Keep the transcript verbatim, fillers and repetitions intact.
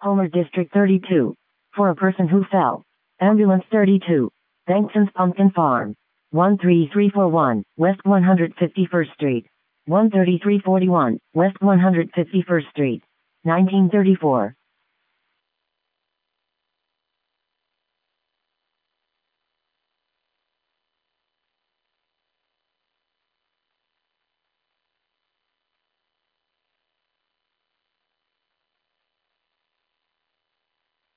Homer District thirty-two. For a person who fell. Ambulance thirty-two. Thankson's Pumpkin Farm. one three three four one, West one hundred fifty-first Street. one thirty-three forty-one, West one hundred fifty-first Street. nineteen thirty-four.